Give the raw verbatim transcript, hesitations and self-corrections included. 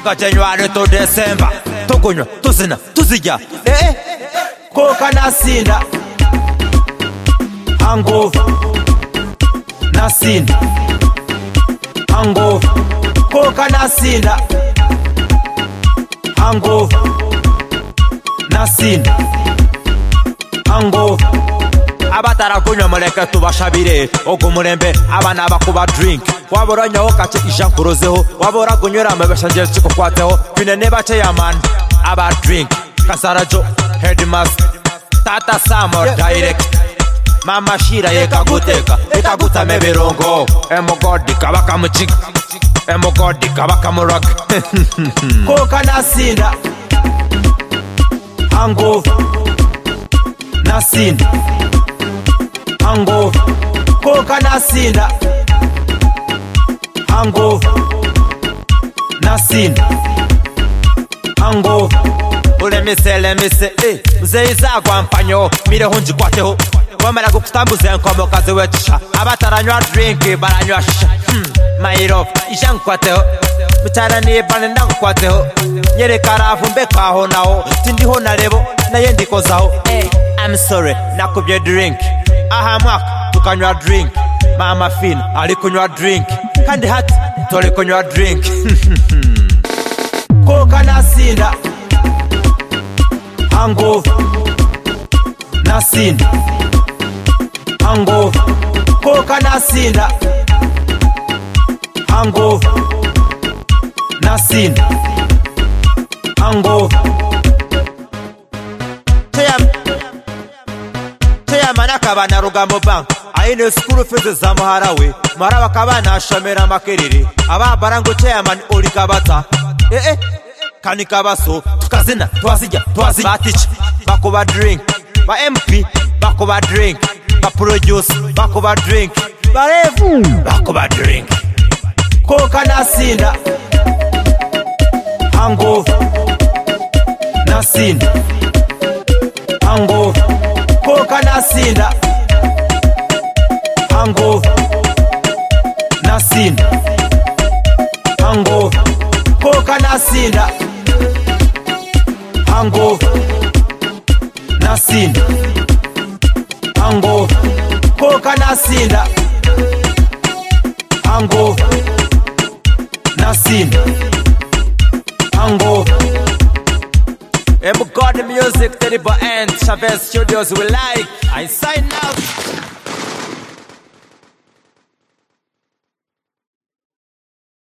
kuva January to December tukunywa tuzina tuzijya eh koka nasinda hangover nasinda hangover koka nasinda hangover nasinda hangover abatara kunywa muleke tubashabire ogumulembe abana bakuba drink wabora nyaho kache ijankurozeho wabora kunyura amabashanje chiko kwateho binene bache yaman aba drink kasarajo headmaster tata summer direct mama shira yekaguteka ekaguta meberongo emogodi kabaka muchika emogodi kabaka murag koka nasinda hangover nasinda hangover koka nasinda hangover nasinda hangover ule misele mise eh mzeiza kwa mpanyo mire hunji kwateho wamara gukutambuze nkomo kaze wetisha abataranywa drink baranywa shisha hmm mairo ishan kwateho mutara ni banenda kwateho nyere karafu mbekaho naho tindiho narebo naye ndikozaho eh I'm sorry nakubye drink aha mwaka tukanywa drink mama fin ali kunywa drink kandi hati tole kunywa drink koka nasinda hangover nasinda hangover koka nasinda hangover nasinda hangover manaka bana rugambo bank aine school fees za muharawe maraba kabana shamera makerere aba barango chairman olikabata eh eh kanikabaso tukazina twazija twazi batich bakoba drink ba M P bakoba drink ba produce bakoba drink ba revu bakoba drink koka nasinda hangover nasinda hangover koka nasinda hangover nasinda hangover koka nasinda hangover nasinda hangover koka nasinda hangover nasinda hangover M God Music, Terrible and Chavez Studios, we like. I sign out.